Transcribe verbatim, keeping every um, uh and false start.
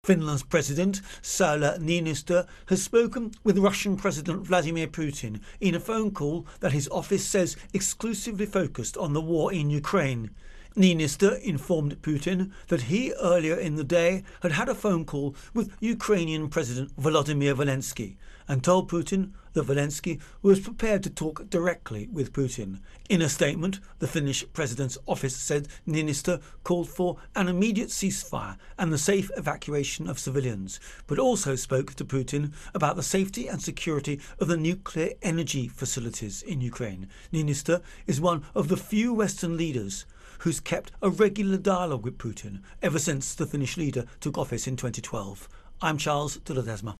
Finland's President Sauli Niinistö has spoken with Russian President Vladimir Putin in a phone call that his office says exclusively focused on the war in Ukraine. Niinistö informed Putin that he earlier in the day had had a phone call with Ukrainian President Volodymyr Zelensky and told Putin that Zelensky was prepared to talk directly with Putin. In a statement, the Finnish president's office said Niinistö called for an immediate ceasefire and the safe evacuation of civilians, but also spoke to Putin about the safety and security of the nuclear energy facilities in Ukraine. Niinistö is one of the few Western leaders who's kept a regular dialogue with Putin ever since the Finnish leader took office in twenty twelve. I'm Charles de Ledesma.